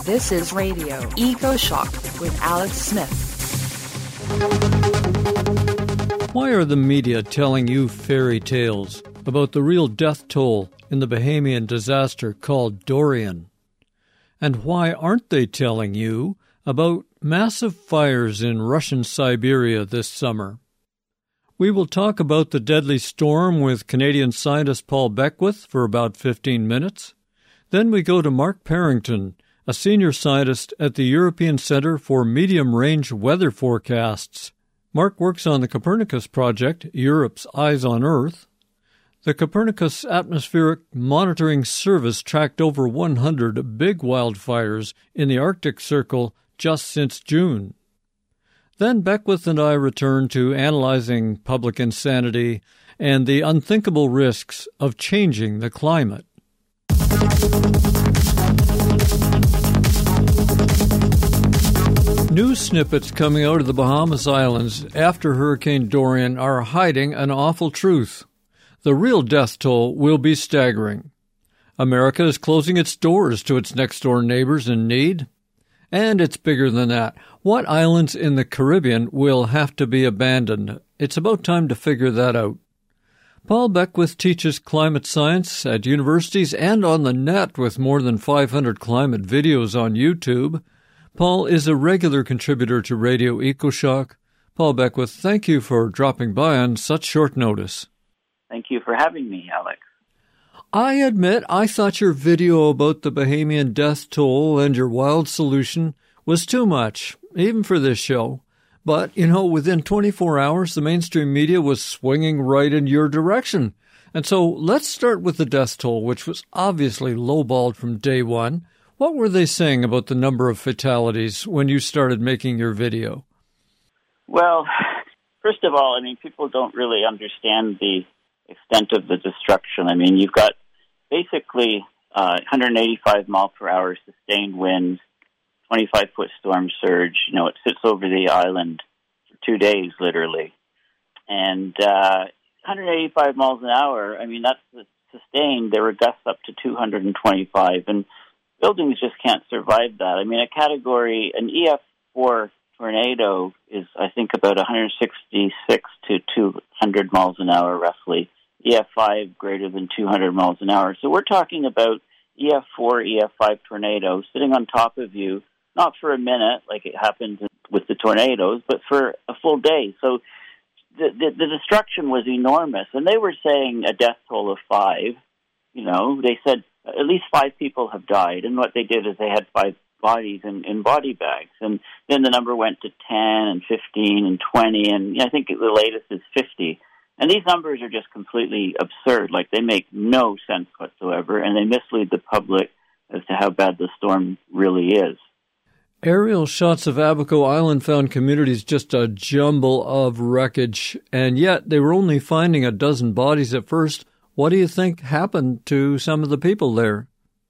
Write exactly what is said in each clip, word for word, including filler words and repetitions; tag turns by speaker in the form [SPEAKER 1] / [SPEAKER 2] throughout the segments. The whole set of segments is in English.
[SPEAKER 1] This is Radio Eco Shock with Alex Smith.
[SPEAKER 2] Why are the media telling you fairy tales about the real death toll in the Bahamian disaster called Dorian? And why aren't they telling you about massive fires in Russian Siberia this summer? We will talk about the deadly storm with Canadian scientist Paul Beckwith for about fifteen minutes. Then we go to Mark Parrington, a senior scientist at the European Centre for Medium-Range Weather Forecasts. Mark works on the Copernicus project, Europe's Eyes on Earth. The Copernicus Atmospheric Monitoring Service tracked over one hundred big wildfires in the Arctic Circle just since June. Then Beckwith and I return to analyzing public insanity and the unthinkable risks of changing the climate. News snippets coming out of the Bahamas Islands after Hurricane Dorian are hiding an awful truth. The real death toll will be staggering. America is closing its doors to its next-door neighbors in need. And it's bigger than that. What islands in the Caribbean will have to be abandoned? It's about time to figure that out. Paul Beckwith teaches climate science at universities and on the net with more than five hundred climate videos on YouTube. Paul is a regular contributor to Radio EcoShock. Paul Beckwith, thank you for dropping by on such short notice.
[SPEAKER 3] Thank you for having me, Alex.
[SPEAKER 2] I admit I thought your video about the Bahamian death toll and your wild solution was too much, even for this show. But, you know, within twenty-four hours, the mainstream media was swinging right in your direction. And so let's start with the death toll, which was obviously lowballed from day one. What were they saying about the number of fatalities when you started making your video?
[SPEAKER 3] Well, first of all, I mean, people don't really understand the extent of the destruction. I mean, you've got basically uh, one hundred eighty-five mile per hour sustained winds, twenty-five foot storm surge. You know, it sits over the island for two days, literally. And uh, one hundred eighty-five miles an hour, I mean, that's sustained. There were gusts up to two hundred twenty-five. And buildings just can't survive that. I mean, a category, an E F four tornado is, I think, about one hundred sixty-six to two hundred miles an hour, roughly. E F five greater than two hundred miles an hour. So we're talking about E F four, E F five tornadoes sitting on top of you, not for a minute like it happens with the tornadoes, but for a full day. So the, the, the destruction was enormous. And they were saying a death toll of five. You know, they said at least five people have died. And what they did is they had five bodies in, in body bags. And then the number went to ten and fifteen and twenty. And I think the latest is fifty. And these numbers are just completely absurd. Like, they make no sense whatsoever, and they mislead the public as to how bad the storm really is.
[SPEAKER 2] Aerial shots of Abaco Island found communities just a jumble of wreckage, and yet they were only finding a dozen bodies at first. What do you think happened to some of the people there?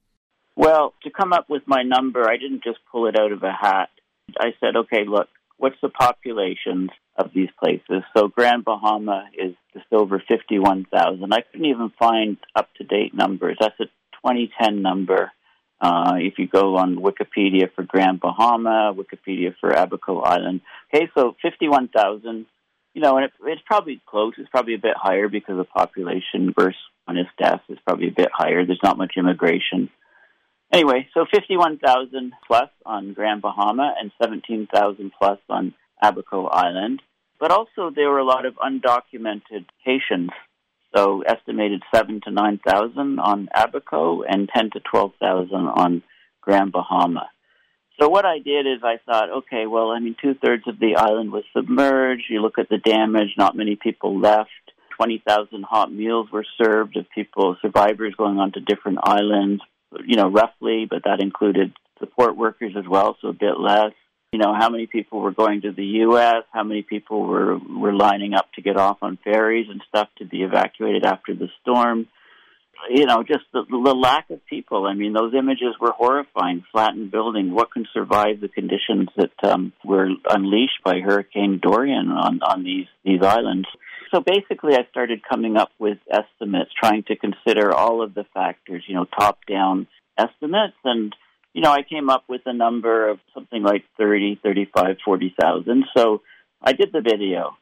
[SPEAKER 3] Well, to come up with my number, I didn't just pull it out of a hat. I said, okay, look, what's the populations of these places? So Grand Bahama is just over fifty-one thousand. I couldn't even find up-to-date numbers. That's a twenty ten number. Uh, if you go on Wikipedia for Grand Bahama, Wikipedia for Abaco Island. Okay, so fifty-one thousand. You know, and it, it's probably close. It's probably a bit higher because the population versus on its death is probably a bit higher. There's not much immigration. Anyway, so fifty-one thousand plus on Grand Bahama and seventeen thousand plus on Abaco Island. But also there were a lot of undocumented Haitians, so estimated seven to nine thousand on Abaco and ten to twelve thousand on Grand Bahama. So what I did is I thought, okay, well, I mean, two-thirds of the island was submerged. You look at the damage, not many people left. twenty thousand hot meals were served of people, survivors going on to different islands, you know, roughly, but that included support workers as well, so a bit less. You know, how many people were going to the U S, how many people were, were lining up to get off on ferries and stuff to be evacuated after the storm. You know, just the, the lack of people. I mean, those images were horrifying. Flattened buildings. What can survive the conditions that um, were unleashed by Hurricane Dorian on, on these, these islands? So basically, I started coming up with estimates, trying to consider all of the factors, you know, top-down estimates. And you know, I came up with a number of something like thirty, thirty-five, forty thousand. So I did the video.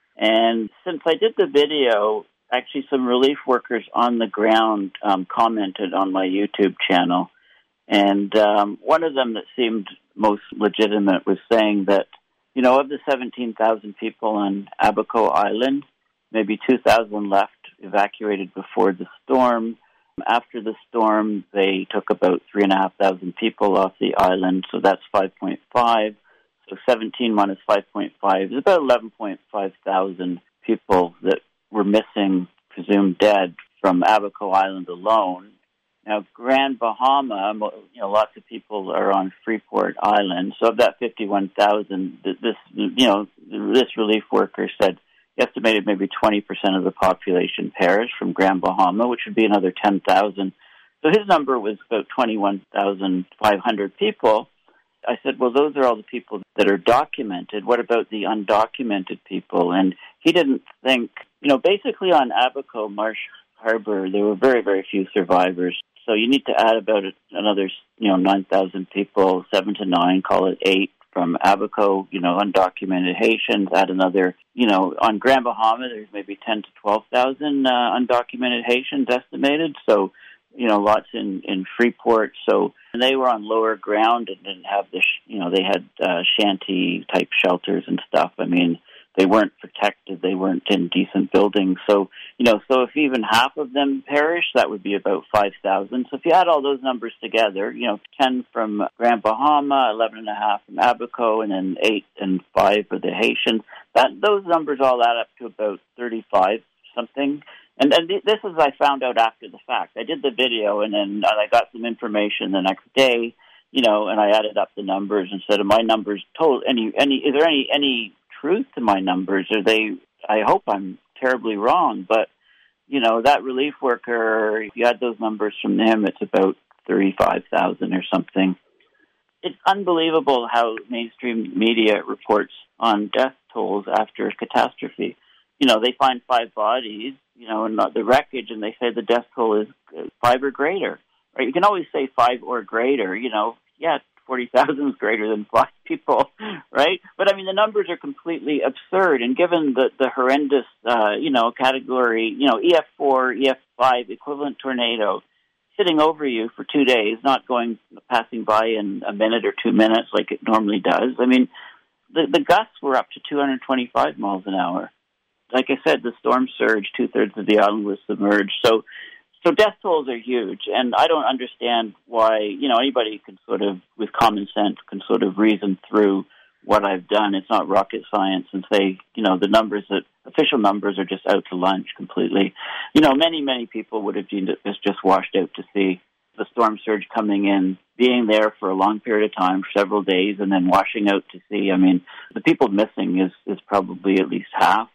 [SPEAKER 3] And since I did the video, actually some relief workers on the ground um, commented on my YouTube channel. And um, one of them that seemed most legitimate was saying that, you know, of the seventeen thousand people on Abaco Island, maybe two thousand left evacuated before the storm. After the storm, they took about three thousand five hundred people off the island, so that's five point five. So seventeen minus five point five is about eleven point five thousand people that were missing, presumed dead, from Abaco Island alone. Now, Grand Bahama, you know, lots of people are on Freeport Island. So of that fifty-one thousand, this, you know, this relief worker said he estimated maybe twenty percent of the population perished from Grand Bahama, which would be another ten thousand. So his number was about twenty-one thousand five hundred people. I said, well, those are all the people that are documented. What about the undocumented people? And he didn't think, you know, basically on Abaco Marsh Harbor, there were very, very few survivors. So you need to add about another, you know, nine thousand people, seven to nine, call it eight, from Abaco, you know, undocumented Haitians. Add another, you know, on Grand Bahama, there's maybe ten to twelve thousand uh, undocumented Haitians estimated. So, you know, lots in, in Freeport. So, and they were on lower ground and didn't have the, sh- you know, they had uh, shanty-type shelters and stuff. I mean, they weren't protected. They weren't in decent buildings. So, you know, so if even half of them perished, that would be about five thousand. So if you add all those numbers together, you know, ten from Grand Bahama, eleven and a half from Abaco, and then eight and five for the Haitians, that those numbers all add up to about thirty-five something. And, and this is, I found out after the fact. I did the video, and then I got some information the next day, you know, and I added up the numbers and said, "Are my numbers total? Any, any, is there any, any truth to my numbers? Are they, I hope I'm terribly wrong, but, you know, that relief worker, if you add those numbers from him, it's about thirty-five thousand or something." It's unbelievable how mainstream media reports on death tolls after a catastrophe. You know, they find five bodies, you know, in the wreckage, and they say the death toll is five or greater. Right? You can always say five or greater, you know, yeah, forty thousand is greater than five people, right? But, I mean, the numbers are completely absurd, and given the, the horrendous, uh, you know, category, you know, E F four, E F five equivalent tornado sitting over you for two days, not going, passing by in a minute or two minutes like it normally does. I mean, the, the gusts were up to two hundred twenty-five miles an hour. Like I said, the storm surge, two-thirds of the island was submerged. So so death tolls are huge, and I don't understand why, you know, anybody can sort of, with common sense, can sort of reason through what I've done. It's not rocket science, and say, you know, the numbers, that official numbers are just out to lunch completely. You know, many, many people would have deemed it as just washed out to sea. The storm surge coming in, being there for a long period of time, several days, and then washing out to sea. I mean, the people missing is, is probably at least half.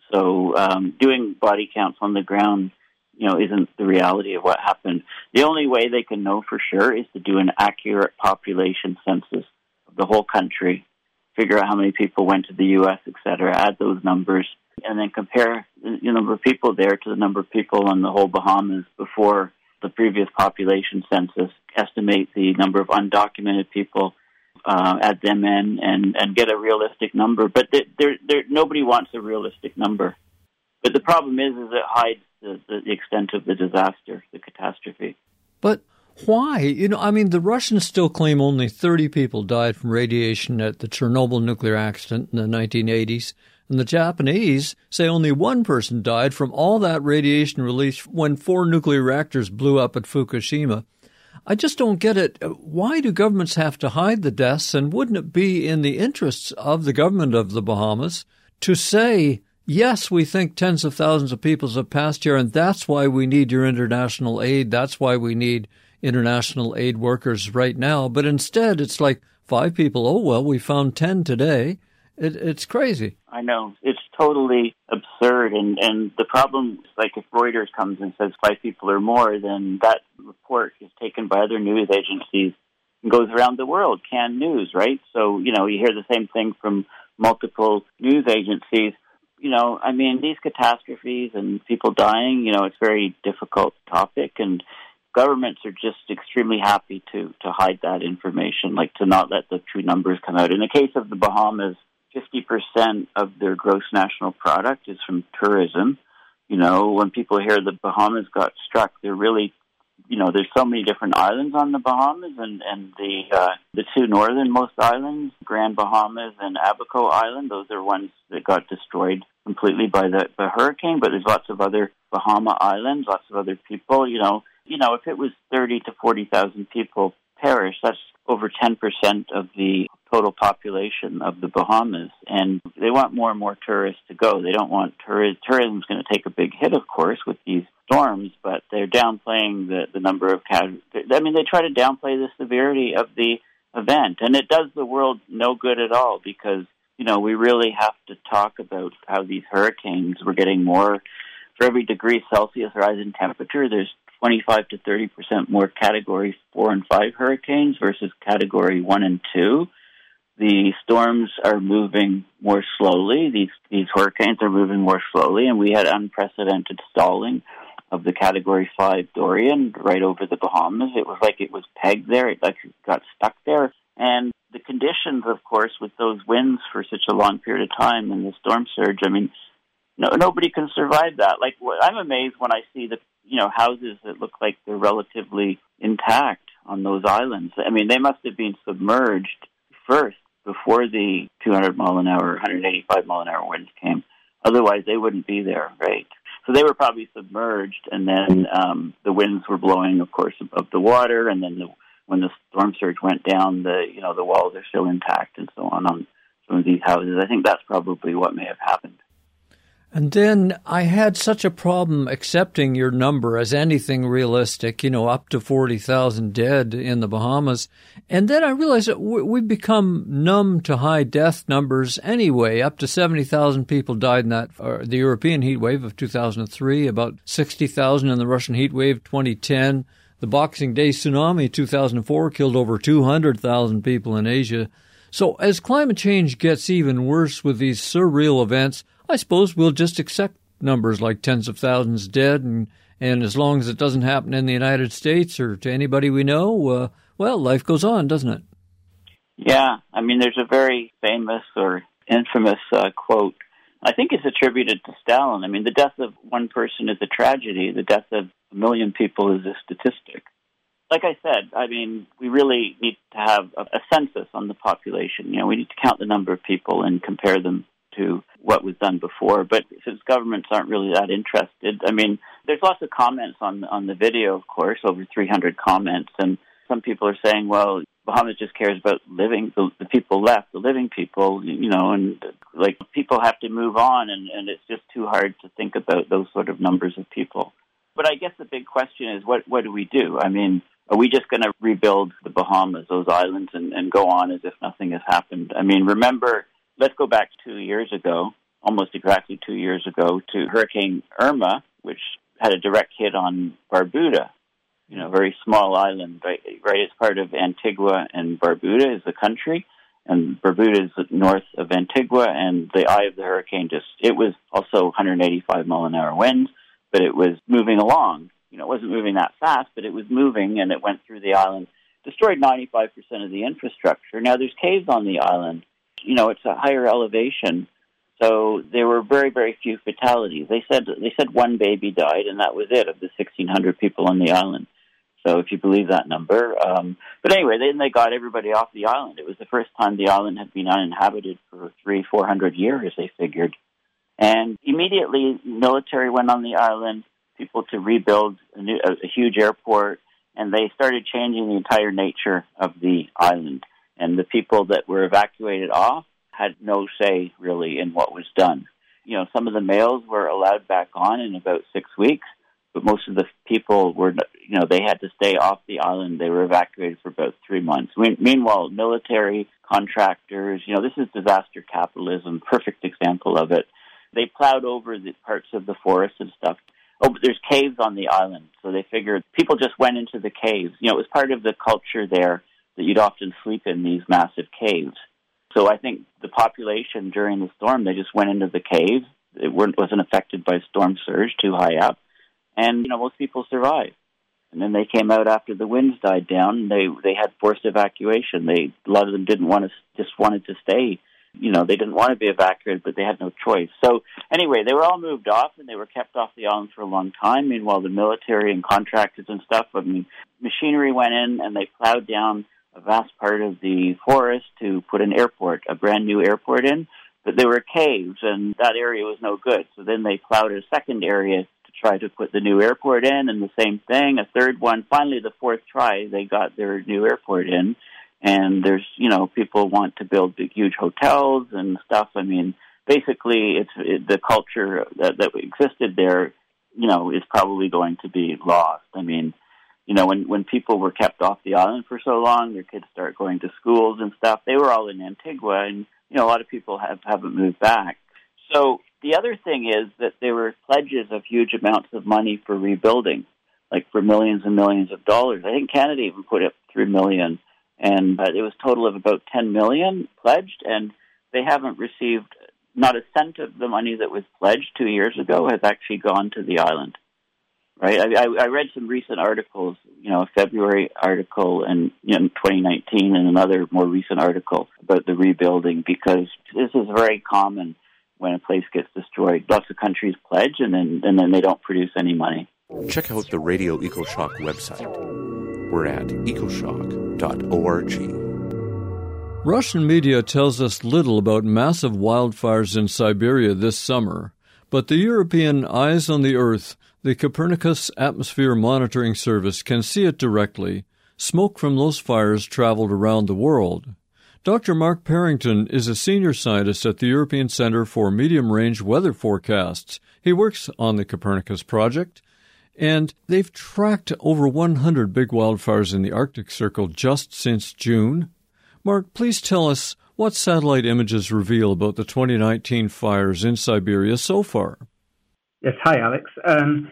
[SPEAKER 3] So um, doing body counts on the ground, you know, isn't the reality of what happened. The only way they can know for sure is to do an accurate population census of the whole country, figure out how many people went to the U S, et cetera, add those numbers, and then compare the number of people there to the number of people on the whole Bahamas before the previous population census, estimate the number of undocumented people, Uh, add them in, and, and get a realistic number. But there, there, nobody wants a realistic number. But the problem is, is it hides the, the extent of the disaster, the catastrophe.
[SPEAKER 2] But why? You know, I mean, the Russians still claim only thirty people died from radiation at the Chernobyl nuclear accident in the nineteen eighties, and the Japanese say only one person died from all that radiation released when four nuclear reactors blew up at Fukushima. I just don't get it. Why do governments have to hide the deaths? And wouldn't it be in the interests of the government of the Bahamas to say, yes, we think tens of thousands of people have passed here, and that's why we need your international aid. That's why we need international aid workers right now. But instead, it's like five people. Oh, well, we found ten today. It, it's crazy.
[SPEAKER 3] I know. It's totally absurd. And, and the problem is, like, if Reuters comes and says five people or more, then that report is taken by other news agencies and goes around the world, canned news, right? So, you know, you hear the same thing from multiple news agencies. You know, I mean, these catastrophes and people dying, you know, it's a very difficult topic. And governments are just extremely happy to, to hide that information, like to not let the true numbers come out. In the case of the Bahamas, fifty percent of their gross national product is from tourism. You know, when people hear the Bahamas got struck, they're really, you know, there's so many different islands on the Bahamas, and, and the uh, the two northernmost islands, Grand Bahamas and Abaco Island, those are ones that got destroyed completely by the, the hurricane, but there's lots of other Bahama islands, lots of other people, you know. You know, if it was thirty to forty thousand people perished, that's over ten percent of the total population of the Bahamas, and they want more and more tourists to go. They don't want tourists. Tourism is going to take a big hit, of course, with these storms, but they're downplaying the, the number of casualties. I mean, they try to downplay the severity of the event, and it does the world no good at all because, you know, we really have to talk about how these hurricanes, we're getting more, for every degree Celsius rise in temperature, there's twenty-five to thirty percent more Category four and five hurricanes versus Category one and two. The storms are moving more slowly. These these hurricanes are moving more slowly, and we had unprecedented stalling of the Category five Dorian right over the Bahamas. It was like it was pegged there. It like got stuck there. And the conditions, of course, with those winds for such a long period of time and the storm surge, I mean, no, nobody can survive that. Like, I'm amazed when I see the, you know, houses that look like they're relatively intact on those islands. I mean, they must have been submerged first before the two hundred mile an hour, one hundred eighty-five mile an hour winds came. Otherwise, they wouldn't be there, right? So they were probably submerged, and then um, the winds were blowing, of course, above the water, and then the, when the storm surge went down, the you know the walls are still intact and so on on some of these houses. I think that's probably what may have happened.
[SPEAKER 2] And then I had such a problem accepting your number as anything realistic, you know, up to forty thousand dead in the Bahamas. And then I realized that we've become numb to high death numbers anyway. Up to seventy thousand people died in that, uh, the European heat wave of two thousand three, about sixty thousand in the Russian heat wave twenty ten. The Boxing Day tsunami two thousand four killed over two hundred thousand people in Asia. So as climate change gets even worse with these surreal events, I suppose we'll just accept numbers like tens of thousands dead, and, and as long as it doesn't happen in the United States or to anybody we know, uh, well, life goes on, doesn't it?
[SPEAKER 3] Yeah, I mean, there's a very famous or infamous uh, quote. I think it's attributed to Stalin. I mean, the death of one person is a tragedy. The death of a million people is a statistic. Like I said, I mean, we really need to have a, a census on the population. You know, we need to count the number of people and compare them to what was done before. But since governments aren't really that interested, I mean, there's lots of comments on on the video, of course, over three hundred comments, and some people are saying, well, Bahamas just cares about living, the, the people left, the living people, you know, and like people have to move on, and, and it's just too hard to think about those sort of numbers of people. But I guess the big question is, what what do we do? I mean, are we just going to rebuild the Bahamas, those islands, and, and go on as if nothing has happened? I mean, remember, let's go back two years ago, almost exactly two years ago, to Hurricane Irma, which had a direct hit on Barbuda, you know, a very small island, right? Right, it's part of Antigua, and Barbuda is the country, and Barbuda is north of Antigua, and the eye of the hurricane just, it was also one hundred eighty-five mile an hour winds, but it was moving along. You know, it wasn't moving that fast, but it was moving, and it went through the island, destroyed ninety-five percent of the infrastructure. Now, there's caves on the island. You know, it's a higher elevation, so there were very, very few fatalities. They said they said one baby died, and that was it, of the sixteen hundred people on the island. So if you believe that number. Um, but anyway, then they got everybody off the island. It was the first time the island had been uninhabited for three, four hundred years, they figured. And immediately, military went on the island, people to rebuild a, new, a, a huge airport, and they started changing the entire nature of the island. And the people that were evacuated off had no say, really, in what was done. You know, some of the males were allowed back on in about six weeks, but most of the people were, you know, they had to stay off the island. They were evacuated for about three months. Meanwhile, military, contractors, you know, this is disaster capitalism, perfect example of it. They plowed over the parts of the forest and stuff. Oh, but there's caves on the island, so they figured people just went into the caves. You know, it was part of the culture there that you'd often sleep in these massive caves. So I think the population during the storm, they just went into the caves. It weren't, wasn't affected by storm surge too high up. And, you know, most people survived. And then they came out after the winds died down, and they, they had forced evacuation. They, a lot of them didn't want to, just wanted to stay. You know, they didn't want to be evacuated, but they had no choice. So anyway, they were all moved off, and they were kept off the island for a long time. Meanwhile, the military and contractors and stuff, I mean, machinery went in, and they plowed down a vast part of the forest to put an airport, a brand new airport in. But there were caves, and that area was no good. So then they plowed a second area to try to put the new airport in, and the same thing, a third one. Finally, the fourth try, they got their new airport in. And there's, you know, people want to build big, huge hotels and stuff. I mean, basically, it's it, the culture that, that existed there, you know, is probably going to be lost. I mean, you know, when, when people were kept off the island for so long, their kids start going to schools and stuff. They were all in Antigua, and, you know, a lot of people have, haven't moved back. So the other thing is that there were pledges of huge amounts of money for rebuilding, like for millions and millions of dollars. I think Canada even put up three million dollars. And uh, it was a total of about ten million dollars pledged, and they haven't received not a cent of the money that was pledged two years ago has actually gone to the island. Right? I, I, I read some recent articles, you know, a February article in you know, twenty nineteen, and another more recent article about the rebuilding, because this is very common when a place gets destroyed. Lots of countries pledge, and then and then they don't produce any money.
[SPEAKER 4] Check out the Radio EcoShock website. We're at ecoshock dot org.
[SPEAKER 2] Russian media tells us little about massive wildfires in Siberia this summer, but the European Eyes on the Earth, the Copernicus Atmosphere Monitoring Service, can see it directly. Smoke from those fires traveled around the world. Doctor Mark Parrington is a senior scientist at the European Centre for Medium-Range Weather Forecasts. He works on the Copernicus project, and they've tracked over one hundred big wildfires in the Arctic Circle just since June. Mark, please tell us what satellite images reveal about the twenty nineteen fires in Siberia so far.
[SPEAKER 5] Yes, hi, Alex. Um,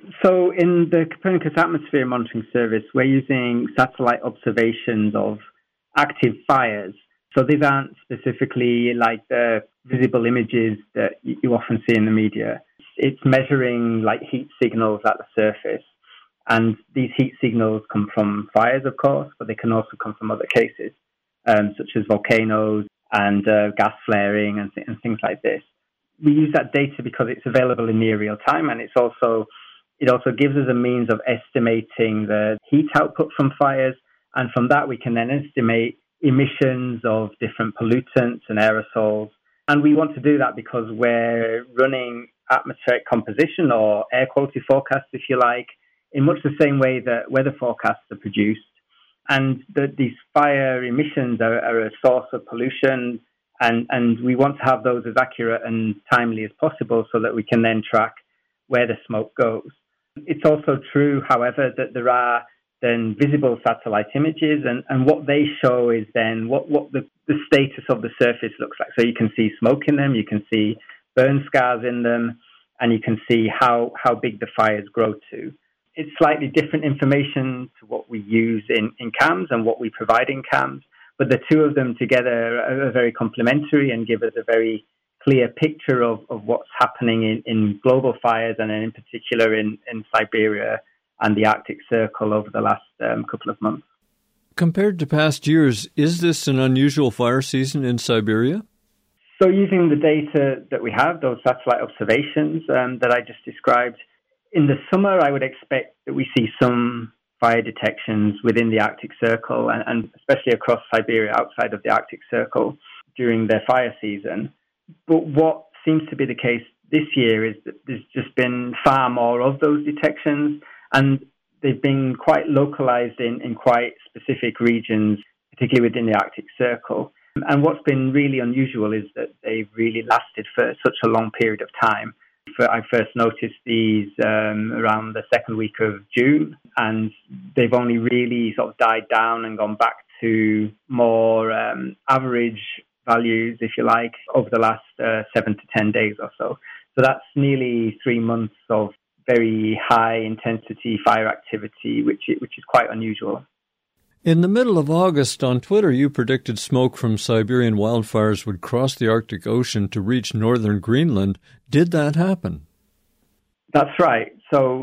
[SPEAKER 5] so in the Copernicus Atmosphere Monitoring Service, we're using satellite observations of active fires. So these aren't specifically like the visible images that you often see in the media. It's measuring like heat signals at the surface. And these heat signals come from fires, of course, but they can also come from other cases, um, such as volcanoes and uh, gas flaring and, th- and things like this. We use that data because it's available in near real time, and it's also it also gives us a means of estimating the heat output from fires, and from that we can then estimate emissions of different pollutants and aerosols. And we want to do that because we're running atmospheric composition or air quality forecasts, if you like, in much the same way that weather forecasts are produced. And the, these fire emissions are, are a source of pollution, and, and we want to have those as accurate and timely as possible so that we can then track where the smoke goes. It's also true, however, that there are then visible satellite images, and, and what they show is then what, what the, the status of the surface looks like. So you can see smoke in them, you can see burn scars in them, and you can see how, how big the fires grow to. It's slightly different information to what we use in, in CAMS and what we provide in CAMS, but the two of them together are very complementary and give us a very clear picture of, of what's happening in, in global fires, and in particular in, in Siberia and the Arctic Circle over the last um, couple of months.
[SPEAKER 2] Compared to past years, is this an unusual fire season in Siberia?
[SPEAKER 5] So using the data that we have, those satellite observations um, that I just described, in the summer I would expect that we see some fire detections within the Arctic Circle, and, and especially across Siberia outside of the Arctic Circle during their fire season. But what seems to be the case this year is that there's just been far more of those detections, and they've been quite localized in, in quite specific regions, particularly within the Arctic Circle. And what's been really unusual is that they've really lasted for such a long period of time. I first noticed these um, around the second week of June, and they've only really sort of died down and gone back to more um, average values, if you like, over the last uh, seven to ten days or so. So that's nearly three months of very high intensity fire activity, which which is quite unusual.
[SPEAKER 2] In the middle of August, on Twitter, you predicted smoke from Siberian wildfires would cross the Arctic Ocean to reach northern Greenland. Did that happen?
[SPEAKER 5] That's right. So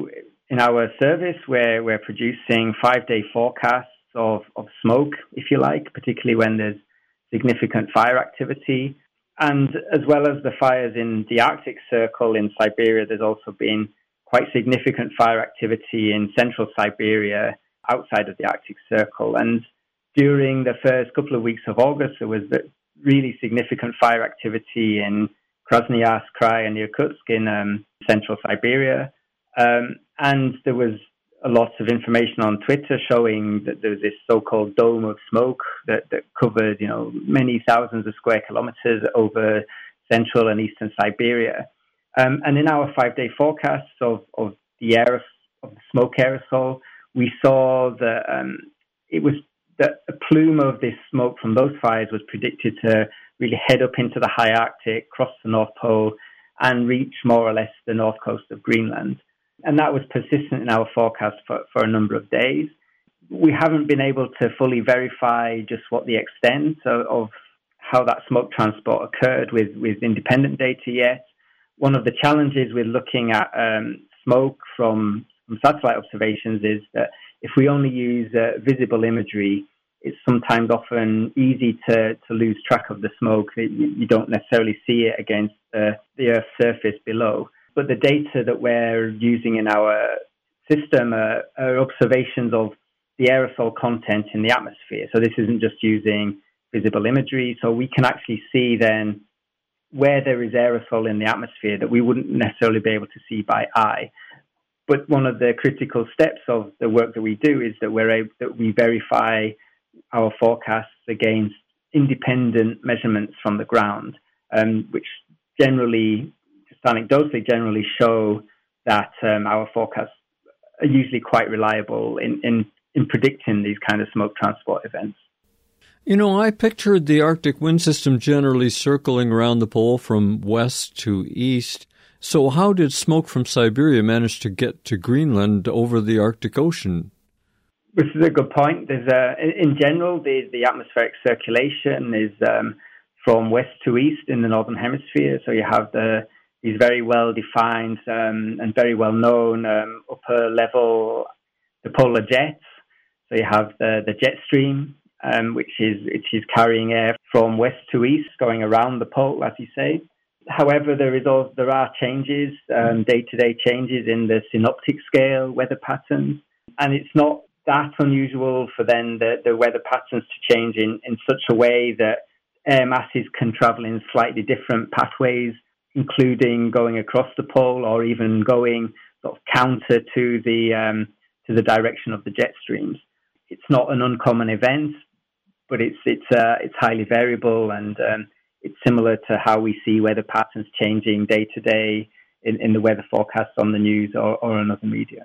[SPEAKER 5] in our service, where we're producing five-day forecasts of, of smoke, if you like, particularly when there's significant fire activity. And as well as the fires in the Arctic Circle in Siberia, there's also been quite significant fire activity in central Siberia outside of the Arctic Circle. And during the first couple of weeks of August, there was really significant fire activity in Krasnoyarsk Krai and Irkutsk in um, central Siberia. Um, and there was a lot of information on Twitter showing that there was this so-called dome of smoke that, that covered, you know, many thousands of square kilometers over central and eastern Siberia. Um, and in our five-day forecasts of, of the aer- of the smoke aerosol, we saw that um, it was that a plume of this smoke from those fires was predicted to really head up into the high Arctic, cross the North Pole, and reach more or less the north coast of Greenland. And that was persistent in our forecast for, for a number of days. We haven't been able to fully verify just what the extent of, of how that smoke transport occurred with, with independent data yet. One of the challenges with looking at um, smoke from, from satellite observations is that if we only use uh, visible imagery, it's sometimes often easy to, to lose track of the smoke. You, you don't necessarily see it against uh, the Earth's surface below. But the data that we're using in our system are, are observations of the aerosol content in the atmosphere. So this isn't just using visible imagery. So we can actually see then where there is aerosol in the atmosphere that we wouldn't necessarily be able to see by eye. But one of the critical steps of the work that we do is that we're able, that we verify our forecasts against independent measurements from the ground, um, which generally, just anecdotally, generally show that um, our forecasts are usually quite reliable in, in, in predicting these kind of smoke transport events.
[SPEAKER 2] You know, I pictured the Arctic wind system generally circling around the pole from west to east. So how did smoke from Siberia manage to get to Greenland over the Arctic Ocean?
[SPEAKER 5] This is a good point. There's a, in general, the, the atmospheric circulation is um, from west to east in the Northern Hemisphere. So you have the these very well-defined um, and very well-known um, upper-level the polar jets. So you have the, the jet stream, um, which is which is carrying air from west to east, going around the pole, as you say. However, there is also, there are changes, um, day-to-day changes in the synoptic scale weather patterns, and it's not that unusual for then the, the weather patterns to change in, in such a way that air masses can travel in slightly different pathways, including going across the pole or even going sort of counter to the um, to the direction of the jet streams. It's not an uncommon event, but it's it's uh, it's highly variable, and um, it's similar to how we see weather patterns changing day to day in, in the weather forecasts on the news or, or on other media.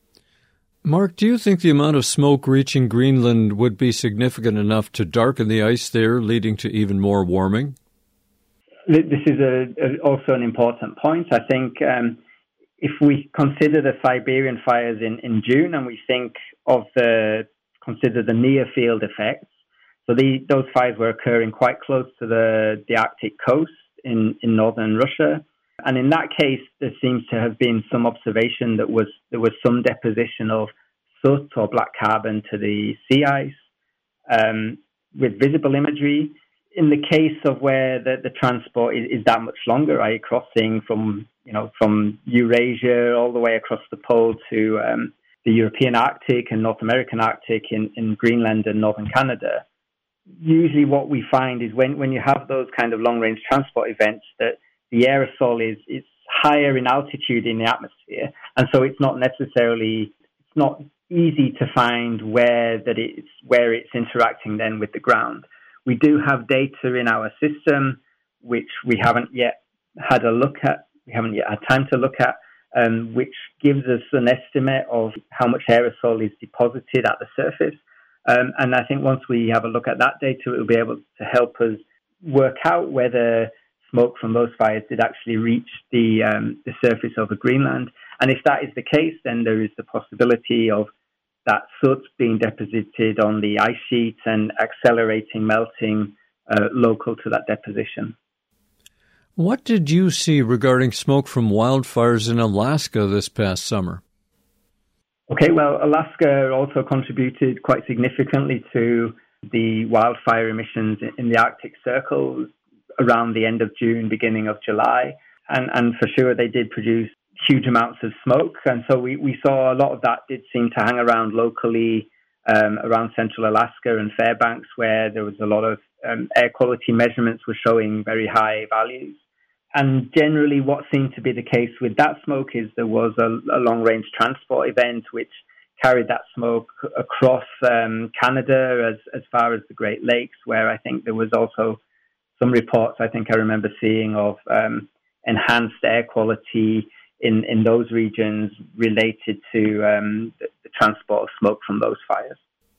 [SPEAKER 2] Mark, do you think the amount of smoke reaching Greenland would be significant enough to darken the ice there, leading to even more warming?
[SPEAKER 5] This is a, a, also an important point. I think um, if we consider the Siberian fires in, in June and we think of the, consider the near field effects, so the, those fires were occurring quite close to the, the Arctic coast in, in northern Russia. And in that case, there seems to have been some observation that was there was some deposition of soot or black carbon to the sea ice um, with visible imagery. In the case of where the, the transport is, is that much longer, that is crossing from you know from Eurasia all the way across the pole to um, the European Arctic and North American Arctic in, in Greenland and northern Canada, usually what we find is when, when you have those kind of long-range transport events that the aerosol is, is higher in altitude in the atmosphere, and so it's not necessarily it's not easy to find where that it's where it's interacting then with the ground. We do have data in our system which we haven't yet had a look at. We haven't yet had time to look at, um, which gives us an estimate of how much aerosol is deposited at the surface. Um, and I think once we have a look at that data, it will be able to help us work out whether smoke from those fires did actually reach the um, the surface over Greenland. And if that is the case, then there is the possibility of that soot being deposited on the ice sheet and accelerating melting uh, local to that deposition.
[SPEAKER 2] What did you see regarding smoke from wildfires in Alaska this past summer?
[SPEAKER 5] Okay, well, Alaska also contributed quite significantly to the wildfire emissions in the Arctic Circle around the end of June, beginning of July. And, and for sure, they did produce huge amounts of smoke. And so we, we saw a lot of that did seem to hang around locally um, around central Alaska and Fairbanks, where there was a lot of um, air quality measurements were showing very high values. And generally what seemed to be the case with that smoke is there was a, a long-range transport event which carried that smoke across um, Canada as, as far as the Great Lakes, where I think there was also some reports I think I remember seeing of um, enhanced air quality in, in those regions related to um, the, the transport of smoke from those fires.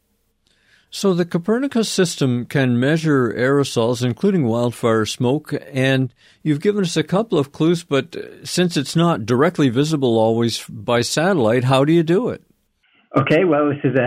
[SPEAKER 2] So the Copernicus system can measure aerosols, including wildfire smoke, and you've given us a couple of clues, but since it's not directly visible always by satellite, how do you do it?
[SPEAKER 5] Okay, well, this is a,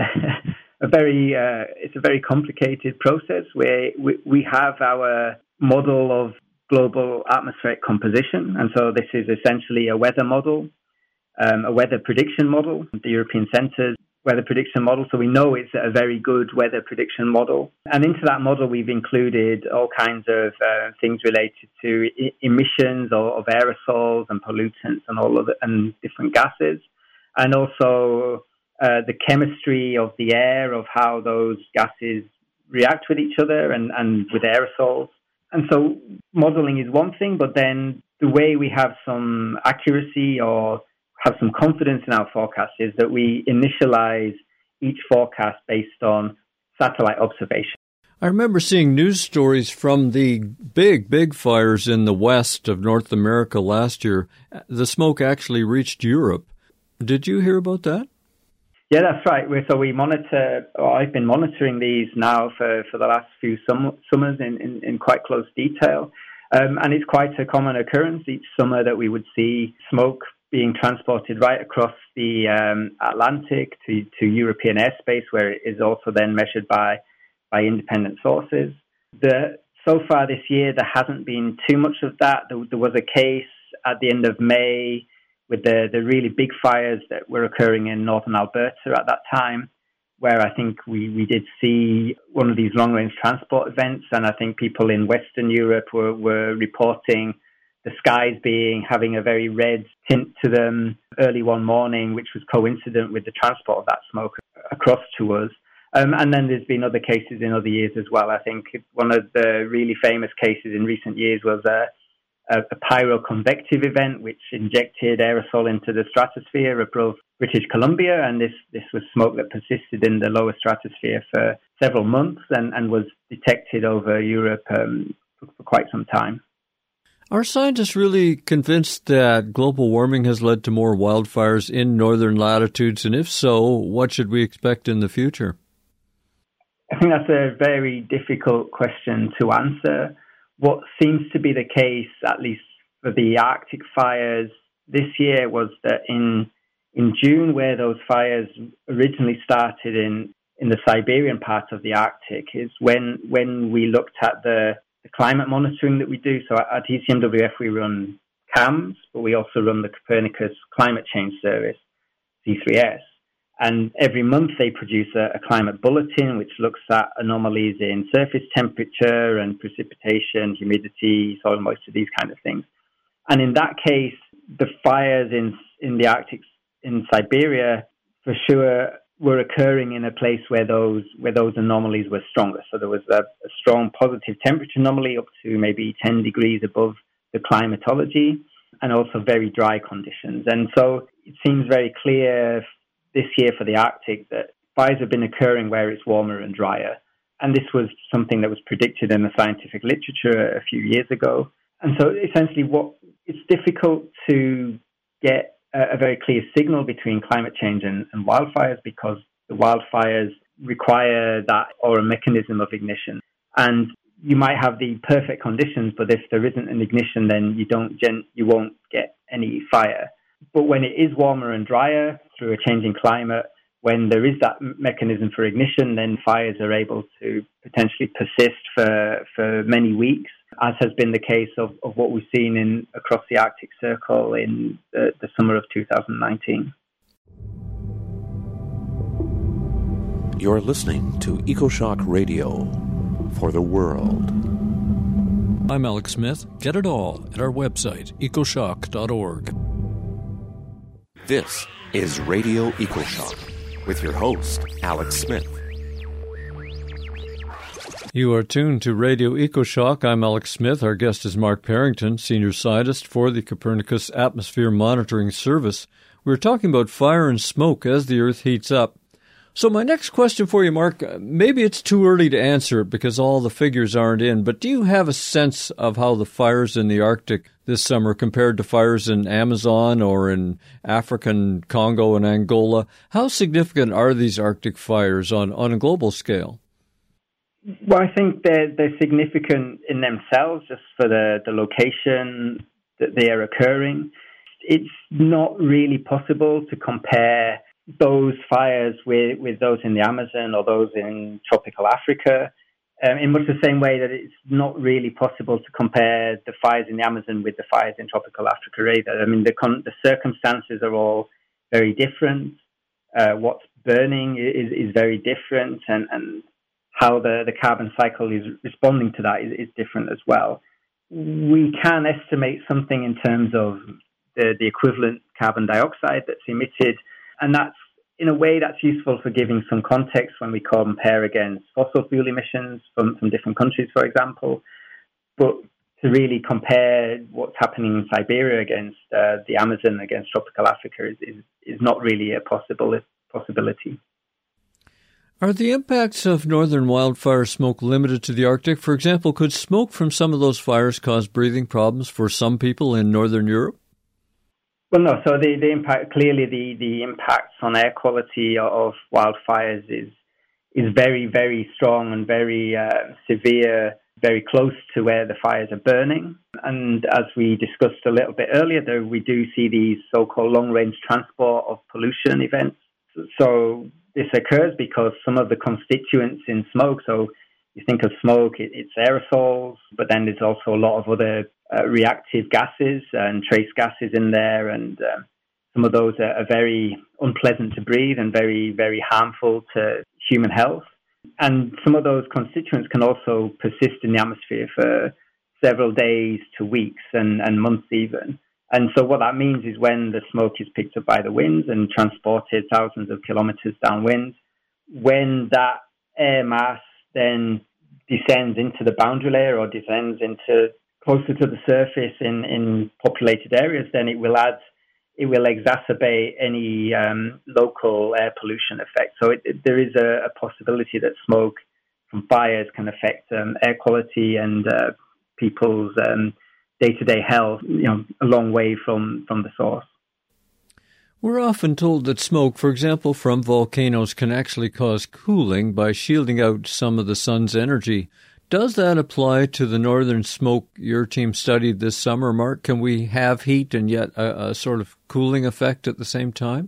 [SPEAKER 5] a very uh, it's a very complicated process where we, we have our model of global atmospheric composition, and so this is essentially a weather model, um, a weather prediction model, the European Centre's weather prediction model, so we know it's a very good weather prediction model. And into that model, we've included all kinds of uh, things related to I- emissions or, of aerosols and pollutants and all of the, and different gases, and also uh, the chemistry of the air, of how those gases react with each other and, and with aerosols. And so modeling is one thing, but then the way we have some accuracy or have some confidence in our forecast is that we initialize each forecast based on satellite observation.
[SPEAKER 2] I remember seeing news stories from the big, big fires in the west of North America last year. The smoke actually reached Europe. Did you hear about that?
[SPEAKER 5] Yeah, that's right. So we monitor, or I've been monitoring these now for, for the last few sum- summers in, in, in quite close detail. Um, and it's quite a common occurrence each summer that we would see smoke being transported right across the um, Atlantic to, to European airspace, where it is also then measured by, by independent sources. The, so far this year, there hasn't been too much of that. There, there was a case at the end of May with the, the really big fires that were occurring in northern Alberta at that time, where I think we, we did see one of these long-range transport events, and I think people in Western Europe were, were reporting the skies being having a very red tint to them early one morning, which was coincident with the transport of that smoke across to us. Um, and then there's been other cases in other years as well. I think one of the really famous cases in recent years was a, a, a pyroconvective event, which injected aerosol into the stratosphere above British Columbia. And this, this was smoke that persisted in the lower stratosphere for several months and, and was detected over Europe um, for, for quite some time.
[SPEAKER 2] Are scientists really convinced that global warming has led to more wildfires in northern latitudes? And if so, what should we expect in the future?
[SPEAKER 5] I think that's a very difficult question to answer. What seems to be the case, at least for the Arctic fires this year, was that in in June, where those fires originally started in, in the Siberian part of the Arctic, is when when we looked at the the climate monitoring that we do. So at E C M W F, we run CAMS, but we also run the Copernicus Climate Change Service, C three S. And every month they produce a, a climate bulletin, which looks at anomalies in surface temperature and precipitation, humidity, soil moisture, these kind of things. And in that case, the fires in in the Arctic, in Siberia, for sure, were occurring in a place where those where those anomalies were stronger. So there was a, a strong positive temperature anomaly up to maybe ten degrees above the climatology, and also very dry conditions. And so it seems very clear this year for the Arctic that fires have been occurring where it's warmer and drier. And this was something that was predicted in the scientific literature a few years ago. And so essentially what it's difficult to get a very clear signal between climate change and, and wildfires, because the wildfires require that or a mechanism of ignition. And you might have the perfect conditions, but if there isn't an ignition, then you don't gen- you won't get any fire. But when it is warmer and drier through a changing climate, when there is that mechanism for ignition, then fires are able to potentially persist for, for many weeks, as has been the case of, of what we've seen in across the Arctic Circle in the, the summer of two thousand nineteen.
[SPEAKER 4] You're listening to EcoShock Radio for the world.
[SPEAKER 2] I'm Alex Smith. Get it all at our website, ecoshock dot org.
[SPEAKER 4] This is Radio EcoShock with your host, Alex Smith.
[SPEAKER 2] You are tuned to Radio EcoShock. I'm Alex Smith. Our guest is Mark Parrington, Senior Scientist for the Copernicus Atmosphere Monitoring Service. We're talking about fire and smoke as the Earth heats up. So my next question for you, Mark, maybe it's too early to answer it because all the figures aren't in, but do you have a sense of how the fires in the Arctic this summer compared to fires in Amazon or in African Congo and Angola? How significant are these Arctic fires on, on a global scale?
[SPEAKER 5] Well, I think they're, they're significant in themselves just for the, the location that they are occurring. It's not really possible to compare those fires with, with those in the Amazon or those in tropical Africa, um, in much the same way that it's not really possible to compare the fires in the Amazon with the fires in tropical Africa either. I mean, the, con- the circumstances are all very different. Uh, what's burning is, is very different, and, and how the, the carbon cycle is responding to that is, is different as well. We can estimate something in terms of the, the equivalent carbon dioxide that's emitted, and that's, in a way, that's useful for giving some context when we compare against fossil fuel emissions from, from different countries, for example. But to really compare what's happening in Siberia against uh, the Amazon, against tropical Africa, is, is, is not really a possible possibility.
[SPEAKER 2] Are the impacts of northern wildfire smoke limited to the Arctic? For example, could smoke from some of those fires cause breathing problems for some people in northern Europe?
[SPEAKER 5] Well, no. So the, the impact, clearly the, the impacts on air quality of wildfires is is very, very strong and very uh, severe, very close to where the fires are burning. And as we discussed a little bit earlier, there, we do see these so-called long-range transport of pollution events. So this occurs because some of the constituents in smoke, so you think of smoke, it, it's aerosols, but then there's also a lot of other uh, reactive gases and trace gases in there, and uh, some of those are, are very unpleasant to breathe and very, very harmful to human health. And some of those constituents can also persist in the atmosphere for several days to weeks and, and months even. And so what that means is when the smoke is picked up by the winds and transported thousands of kilometers downwind, when that air mass then descends into the boundary layer or descends into closer to the surface in, in populated areas, then it will add, it will exacerbate any um, local air pollution effect. So it, it, there is a, a possibility that smoke from fires can affect um, air quality and uh, people's um, day-to-day health, you know, a long way from, from the source.
[SPEAKER 2] We're often told that smoke, for example, from volcanoes can actually cause cooling by shielding out some of the sun's energy. Does that apply to the northern smoke your team studied this summer, Mark? Can we have heat and yet a, a sort of cooling effect at the same time?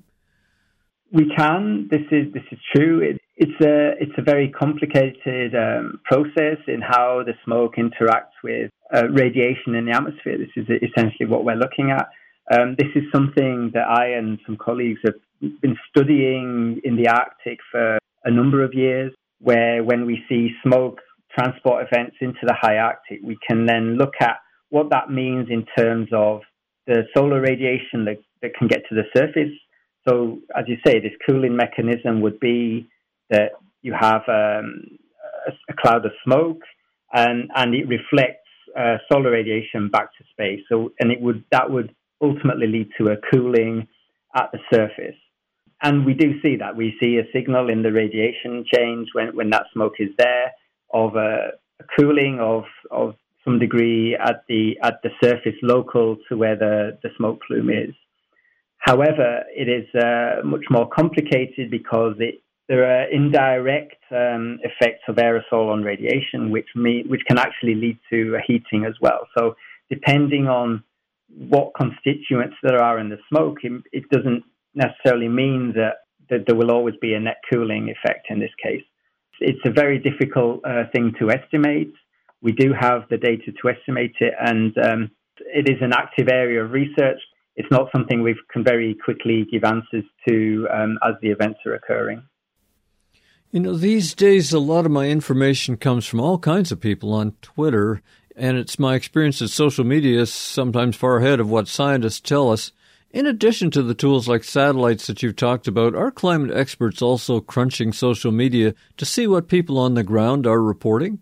[SPEAKER 5] We can. This is this is true. It, it's a it's a very complicated um, process in how the smoke interacts with uh, radiation in the atmosphere. This is essentially what we're looking at. Um, this is something that I and some colleagues have been studying in the Arctic for a number of years, where when we see smoke transport events into the high Arctic, we can then look at what that means in terms of the solar radiation that, that can get to the surface. So, as you say, this cooling mechanism would be that you have um, a, a cloud of smoke, and, and it reflects uh, solar radiation back to space. So, and it would that would ultimately lead to a cooling at the surface. And we do see that. We see a signal in the radiation change when, when that smoke is there of a, a cooling of of some degree at the at the surface local to where the, the smoke plume is. However, it is uh, much more complicated because it, there are indirect um, effects of aerosol on radiation, which me, which can actually lead to a heating as well. So depending on what constituents there are in the smoke, it, it doesn't necessarily mean that, that there will always be a net cooling effect in this case. It's a very difficult uh, thing to estimate. We do have the data to estimate it, and um, it is an active area of research. It's not something we can very quickly give answers to um, as the events are occurring.
[SPEAKER 2] You know, these days, a lot of my information comes from all kinds of people on Twitter, and it's my experience that social media is sometimes far ahead of what scientists tell us. In addition to the tools like satellites that you've talked about, are climate experts also crunching social media to see what people on the ground are reporting?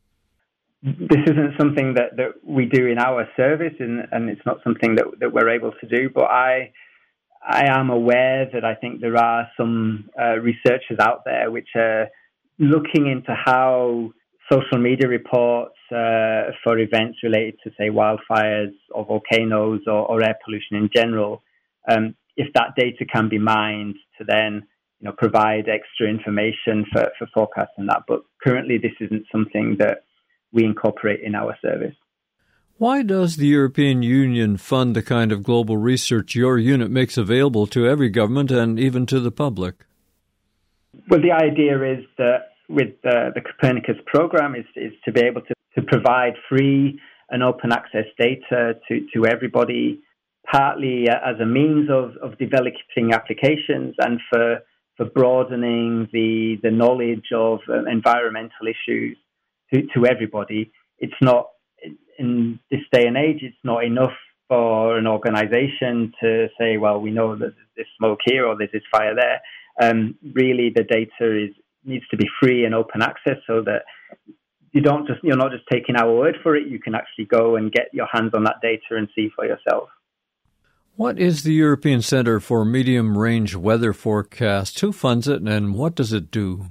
[SPEAKER 5] This isn't something that, that we do in our service, and, and it's not something that, that we're able to do, but I I am aware that I think there are some uh, researchers out there which are looking into how social media reports uh, for events related to, say, wildfires or volcanoes or, or air pollution in general, um, if that data can be mined to then, you know, provide extra information for, for forecasting that. But currently, this isn't something that we incorporate in our service.
[SPEAKER 2] Why does the European Union fund the kind of global research your unit makes available to every government and even to the public?
[SPEAKER 5] Well, the idea is that with uh, the Copernicus program is, is to be able to, to provide free and open access data to, to everybody, partly as a means of, of developing applications and for, for broadening the, the knowledge of um, environmental issues to, to everybody. It's not, in this day and age, it's not enough for an organization to say, well, we know that there's smoke here or there's this fire there. Um, really, the data is needs to be free and open access so that you don't just, you're not just taking our word for it. You can actually go and get your hands on that data and see for yourself.
[SPEAKER 2] What is the European Centre for Medium Range Weather Forecast? Who funds it and what does it do?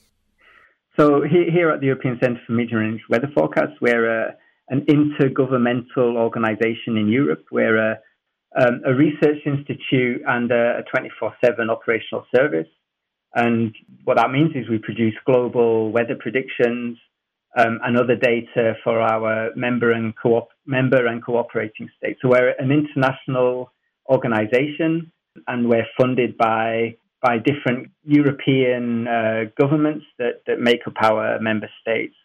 [SPEAKER 5] So here at the European Centre for Medium Range Weather Forecast, we're a an intergovernmental organisation in Europe. We're a, um, a research institute and a twenty-four seven operational service. And what that means is we produce global weather predictions um, and other data for our member and co member and cooperating states. So we're an international organisation, and we're funded by by different European uh, governments that, that make up our member states.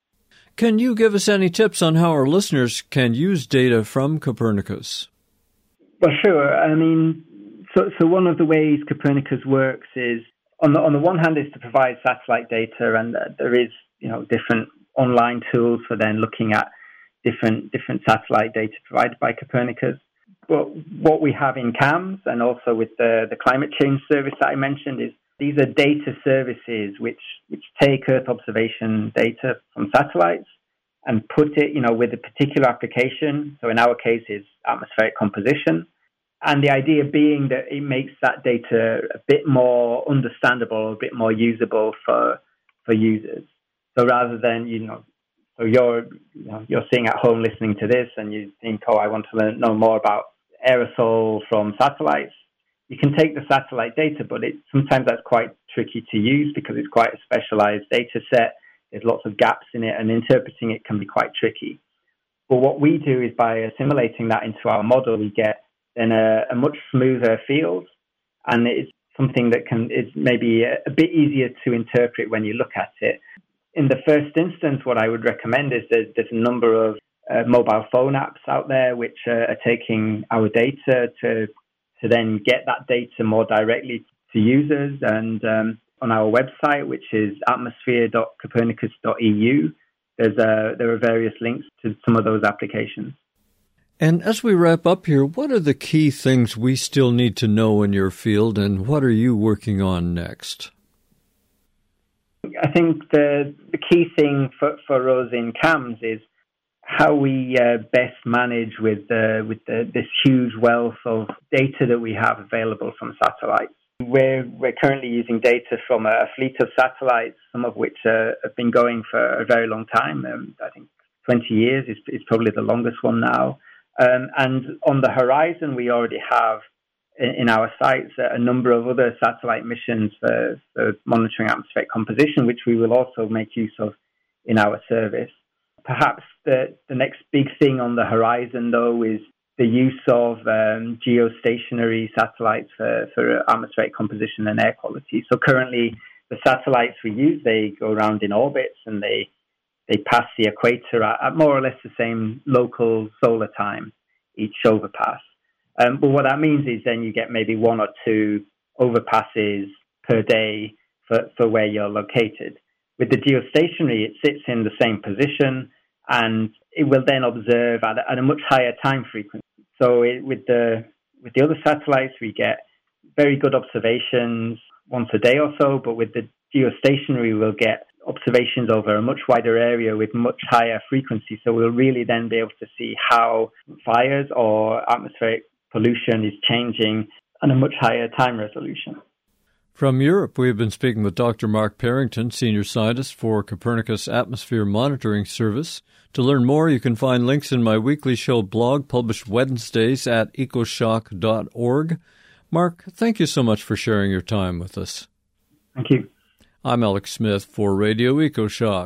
[SPEAKER 2] Can you give us any tips on how our listeners can use data from Copernicus?
[SPEAKER 5] Well, sure. I mean, so so one of the ways Copernicus works is, on the on the one hand, is to provide satellite data, and uh, there is, you know, different online tools for then looking at different different satellite data provided by Copernicus. But what we have in CAMS and also with the, the climate change service that I mentioned is these are data services which, which take Earth observation data from satellites and put it, you know, with a particular application. So in our case, is atmospheric composition. And the idea being that it makes that data a bit more understandable, a bit more usable for for users. So rather than, you know, so you're you know, you're sitting at home listening to this and you think, oh, I want to learn, know more about aerosol from satellites. You can take the satellite data, but it, sometimes that's quite tricky to use because it's quite a specialized data set. There's lots of gaps in it, and interpreting it can be quite tricky. But what we do is by assimilating that into our model, we get then a, a much smoother field, and it's something that can is maybe a, a bit easier to interpret when you look at it. In the first instance, what I would recommend is there's, there's a number of uh, mobile phone apps out there which uh, are taking our data to to then get that data more directly to users. And um, on our website, which is atmosphere dot copernicus dot e u, there's a, there are various links to some of those applications.
[SPEAKER 2] And as we wrap up here, what are the key things we still need to know in your field, and what are you working on next?
[SPEAKER 5] I think the the key thing for, for us in CAMS is how we uh, best manage with uh, with the, this huge wealth of data that we have available from satellites. We're we're currently using data from a fleet of satellites, some of which uh, have been going for a very long time. Um, I think twenty years is, is probably the longest one now. Um, and on the horizon, we already have in, in our sites a number of other satellite missions for, for monitoring atmospheric composition, which we will also make use of in our service. Perhaps the, the next big thing on the horizon, though, is the use of um, geostationary satellites for, for atmospheric composition and air quality. So currently, the satellites we use, they go around in orbits and they they pass the equator at, at more or less the same local solar time, each overpass. Um, but what that means is then you get maybe one or two overpasses per day for for, for where you're located. With the geostationary, it sits in the same position, and it will then observe at a, at a much higher time frequency. So it, with the with the other satellites, we get very good observations once a day or so, but with the geostationary, we'll get observations over a much wider area with much higher frequency. So we'll really then be able to see how fires or atmospheric pollution is changing on a much higher time resolution.
[SPEAKER 2] From Europe, we've been speaking with Doctor Mark Parrington, Senior Scientist for Copernicus Atmosphere Monitoring Service. To learn more, you can find links in my weekly show blog published Wednesdays at ecoshock dot org. Mark, thank you so much for sharing your time with us.
[SPEAKER 5] Thank you.
[SPEAKER 2] I'm Alex Smith for Radio EcoShock.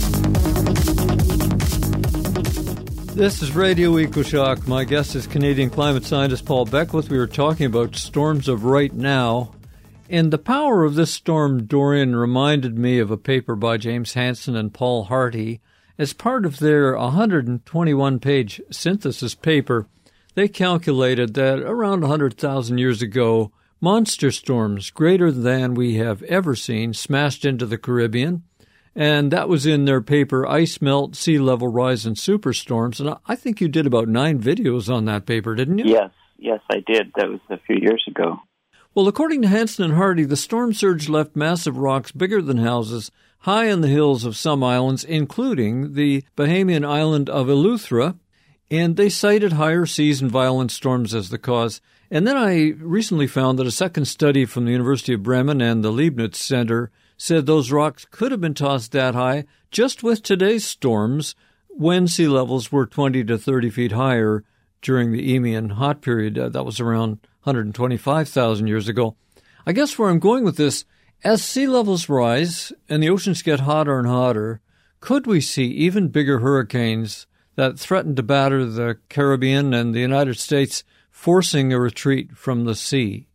[SPEAKER 2] This is Radio EcoShock. My guest is Canadian climate scientist Paul Beckwith. We were talking about storms of right now. And the power of this storm, Dorian, reminded me of a paper by James Hansen and Paul Hardy. As part of their one hundred twenty-one page synthesis paper, they calculated that around one hundred thousand years ago, monster storms greater than we have ever seen smashed into the Caribbean. And that was in their paper, Ice Melt, Sea Level Rise, and Superstorms. And I think you did about nine videos on that paper, didn't you?
[SPEAKER 3] Yes, yes, I did. That was a few years ago.
[SPEAKER 2] Well, according to Hansen and Hardy, the storm surge left massive rocks bigger than houses high in the hills of some islands, including the Bahamian island of Eleuthera, and they cited higher seas and violent storms as the cause. And then I recently found that a second study from the University of Bremen and the Leibniz Center said those rocks could have been tossed that high just with today's storms when sea levels were twenty to thirty feet higher during the Eemian hot period. Uh, that was around one hundred twenty-five thousand years ago. I guess where I'm going with this, as sea levels rise and the oceans get hotter and hotter, could we see even bigger hurricanes that threaten to batter the Caribbean and the United States, forcing a retreat from the sea?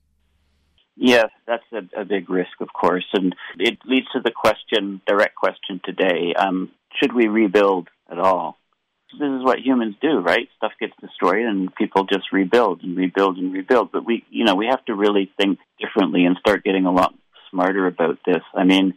[SPEAKER 3] Yes, that's a, a big risk, of course. And it leads to the question, direct question today, um, should we rebuild at all? This is what humans do, right? Stuff gets destroyed and people just rebuild and rebuild and rebuild. But we, you know, we have to really think differently and start getting a lot smarter about this. I mean,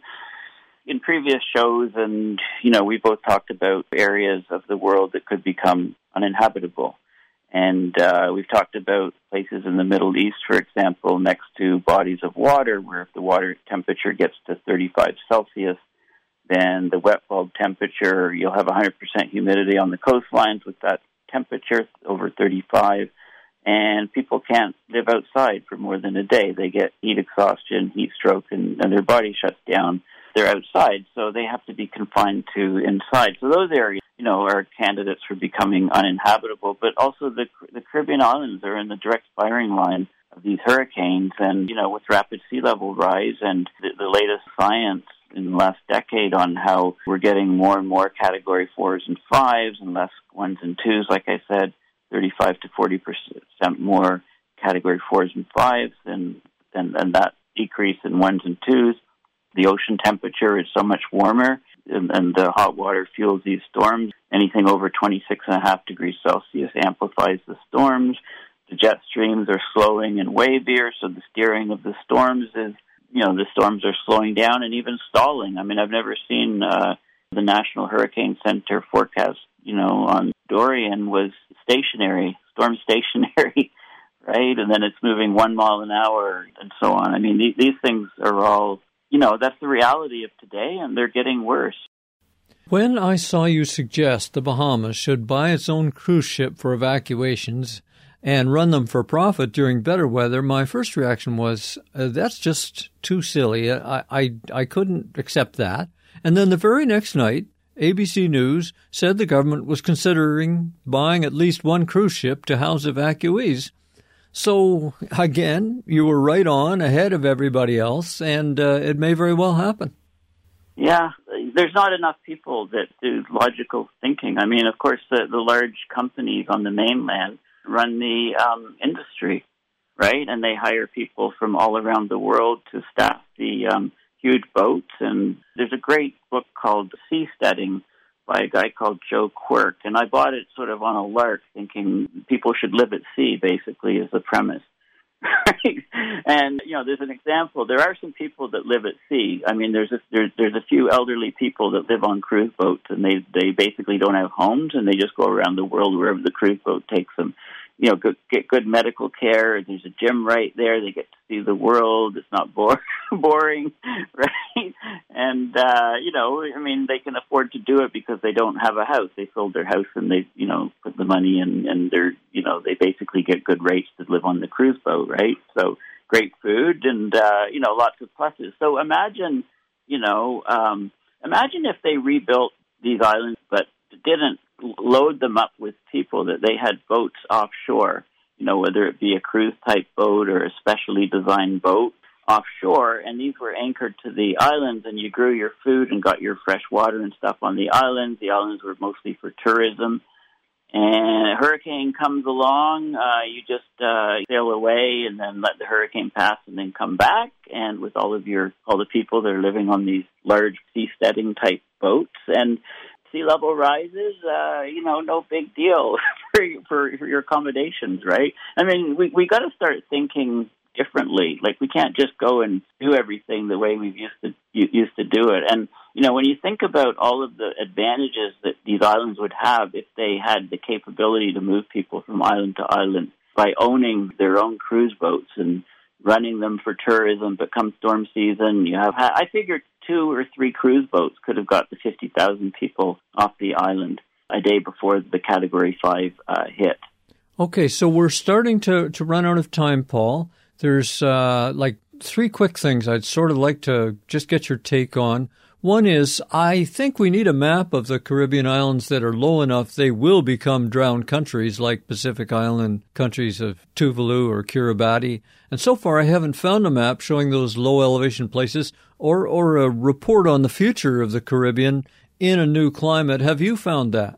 [SPEAKER 3] in previous shows, and, you know, we both talked about areas of the world that could become uninhabitable. And uh, we've talked about places in the Middle East, for example, next to bodies of water, where if the water temperature gets to thirty-five Celsius, then the wet bulb temperature, you'll have one hundred percent humidity on the coastlines with that temperature over thirty-five, and people can't live outside for more than a day. They get heat exhaustion, heat stroke, and, and their body shuts down. They're outside, so they have to be confined to inside. So those areas, you know, are candidates for becoming uninhabitable, but also the, the Caribbean islands are in the direct firing line of these hurricanes, and, you know, with rapid sea level rise and the, the latest science in the last decade on how we're getting more and more category fours and fives and less ones and twos, like I said, thirty-five to forty percent more category fours and fives, and, and, and that decrease in ones and twos. The ocean temperature is so much warmer, and, and the hot water fuels these storms. Anything over twenty-six point five degrees Celsius amplifies the storms. The jet streams are slowing and wavier, so the steering of the storms is, you know, the storms are slowing down and even stalling. I mean, I've never seen uh, the National Hurricane Center forecast, you know, on Dorian was stationary, storm stationary, right? And then it's moving one mile an hour and so on. I mean, these, these things are all, you know, that's the reality of today, and they're getting worse.
[SPEAKER 2] When I saw you suggest the Bahamas should buy its own cruise ship for evacuations and run them for profit during better weather, my first reaction was, uh, that's just too silly. I, I, I couldn't accept that. And then the very next night, A B C News said the government was considering buying at least one cruise ship to house evacuees. So, again, you were right on ahead of everybody else, and uh, it may very well happen.
[SPEAKER 3] Yeah, there's not enough people that do logical thinking. I mean, of course, the, the large companies on the mainland run the um, industry, right? And they hire people from all around the world to staff the um, huge boats. And there's a great book called Seasteading by a guy called Joe Quirk. And I bought it sort of on a lark, thinking people should live at sea, basically, is the premise. Right? And, you know, there's an example. There are some people that live at sea. I mean, there's a, there's, there's a few elderly people that live on cruise boats, and they, they basically don't have homes, and they just go around the world wherever the cruise boat takes them. You know, good, get good medical care. There's a gym right there. They get to see the world. It's not bore, boring, right? And, uh, you know, I mean, they can afford to do it because they don't have a house. They sold their house and they, you know, put the money in, and they're, you know, they basically get good rates to live on the cruise boat, right? So great food and, uh, you know, lots of pluses. So imagine, you know, um, imagine if they rebuilt these islands but didn't load them up with people, that they had boats offshore, you know, whether it be a cruise-type boat or a specially designed boat offshore, and these were anchored to the islands, and you grew your food and got your fresh water and stuff on the islands. The islands were mostly for tourism, and a hurricane comes along, uh, you just uh, sail away and then let the hurricane pass and then come back, and with all of your, all the people that are living on these large seasteading-type boats, and sea level rises, uh, you know, no big deal for, for for your accommodations, right? I mean, we we got to start thinking differently. Like, we can't just go and do everything the way we've used to used to do it. And you know, when you think about all of the advantages that these islands would have if they had the capability to move people from island to island by owning their own cruise boats and running them for tourism, but come storm season, you have, I figured two or three cruise boats could have got the fifty thousand people off the island a day before the Category five uh, hit.
[SPEAKER 2] Okay, so we're starting to, to run out of time, Paul. There's uh, like three quick things I'd sort of like to just get your take on. One is, I think we need a map of the Caribbean islands that are low enough they will become drowned countries, like Pacific Island countries of Tuvalu or Kiribati. And so far, I haven't found a map showing those low-elevation places or, or a report on the future of the Caribbean in a new climate. Have you found that?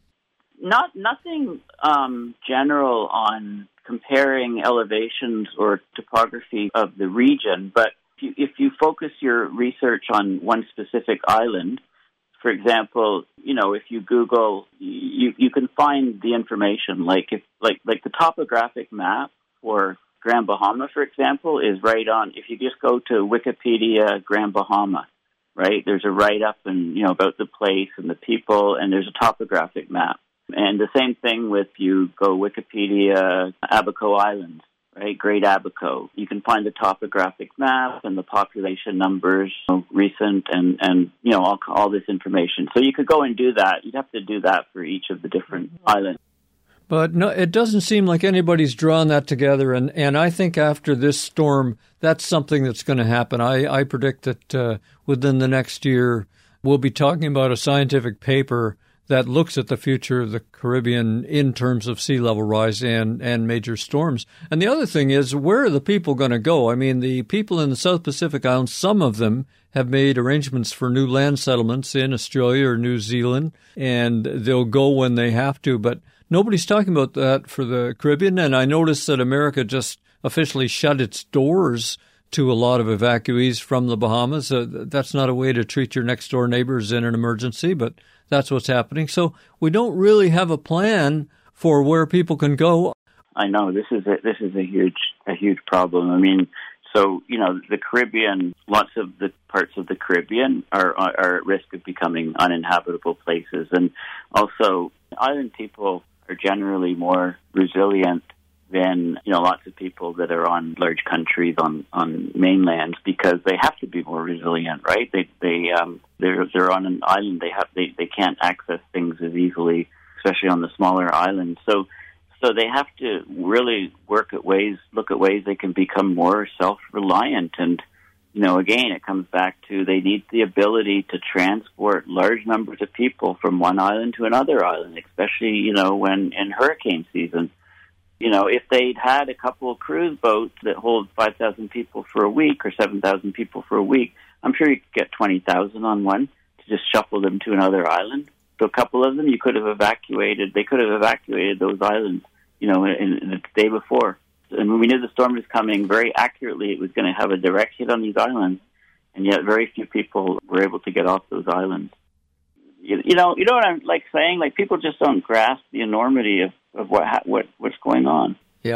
[SPEAKER 3] Not nothing um, general on comparing elevations or topography of the region, but If you, if you focus your research on one specific island, for example, you know, if you Google, you you can find the information. Like if like like the topographic map for Grand Bahama, for example, is right on. If you just go to Wikipedia Grand Bahama, right, there's a write-up and you know about the place and the people, and there's a topographic map. And the same thing with you go Wikipedia Abaco Islands. Right, Great Abaco. You can find the topographic map and the population numbers, you know, recent, and, and you know all, all this information. So you could go and do that. You'd have to do that for each of the different islands.
[SPEAKER 2] But no, it doesn't seem like anybody's drawn that together, and, and I think after this storm, that's something that's going to happen. I, I predict that uh, within the next year, we'll be talking about a scientific paper that looks at the future of the Caribbean in terms of sea level rise and, and major storms. And the other thing is, where are the people going to go? I mean, the people in the South Pacific Islands, some of them have made arrangements for new land settlements in Australia or New Zealand, and they'll go when they have to. But nobody's talking about that for the Caribbean. And I noticed that America just officially shut its doors to a lot of evacuees from the Bahamas. Uh, that's not a way to treat your next-door neighbors in an emergency, but that's what's happening. So we don't really have a plan for where people can go.
[SPEAKER 3] I know this is a, this is a huge a huge problem. I mean, so you know, the Caribbean, lots of the parts of the Caribbean are are, are at risk of becoming uninhabitable places, and also island people are generally more resilient than you know lots of people that are on large countries on, on mainlands, because they have to be more resilient, right? They they um they're they're on an island. They have they, they can't access things as easily, especially on the smaller islands. So so they have to really work at ways, look at ways they can become more self-reliant. And you know, again, it comes back to they need the ability to transport large numbers of people from one island to another island, especially you know when in hurricane season. You know, if they'd had a couple of cruise boats that hold five thousand people for a week or seven thousand people for a week, I'm sure you could get twenty thousand on one to just shuffle them to another island. So a couple of them you could have evacuated. They could have evacuated those islands, you know, in, in the day before. And when we knew the storm was coming, very accurately it was going to have a direct hit on these islands, and yet very few people were able to get off those islands. You, you know, you know what I'm like saying? Like people just don't grasp the enormity of, of what what what's going on.
[SPEAKER 2] Yep.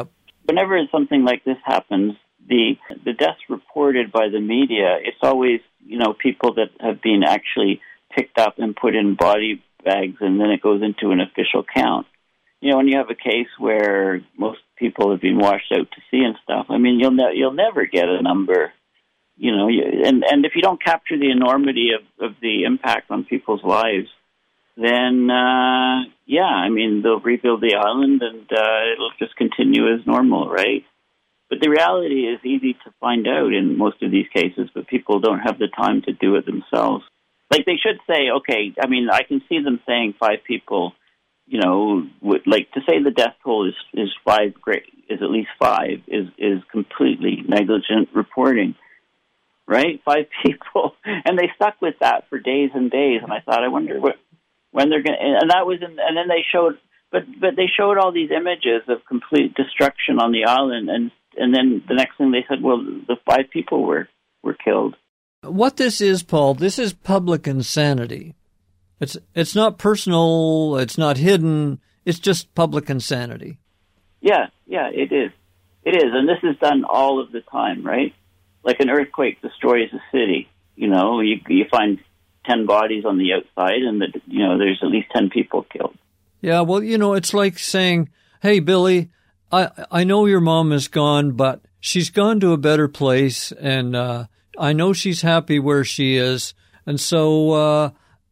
[SPEAKER 3] whenever something like this happens, the the deaths reported by the media, it's always, you know, people that have been actually picked up and put in body bags, and then it goes into an official count. You know, when you have a case where most people have been washed out to sea and stuff, I mean, you'll ne- you'll never get a number. You know, and and if you don't capture the enormity of, of the impact on people's lives, then uh, yeah, I mean, they'll rebuild the island and uh, it'll just continue as normal, right? But the reality is easy to find out in most of these cases, but people don't have the time to do it themselves. Like, they should say, okay, I mean, I can see them saying five people, you know, would, like, to say the death toll is, is five, is at least five, is, is completely negligent reporting, right? Five people. And they stuck with that for days and days, and I thought, I wonder what, when they're going to, and that was, in, and then they showed, but, but they showed all these images of complete destruction on the island, and, and then the next thing they said, well, the five people were, were killed.
[SPEAKER 2] What this is, Paul, this is public insanity. It's it's not personal, it's not hidden, it's just public insanity.
[SPEAKER 3] Yeah, yeah, it is. It is, and this is done all of the time, right? Like an earthquake destroys a city. You know, you you find ten bodies on the outside, and the, you know, there's at least ten people killed.
[SPEAKER 2] Yeah, well, you know, it's like saying, hey, Billy, I I know your mom is gone, but she's gone to a better place, and uh, I know she's happy where she is, and so uh,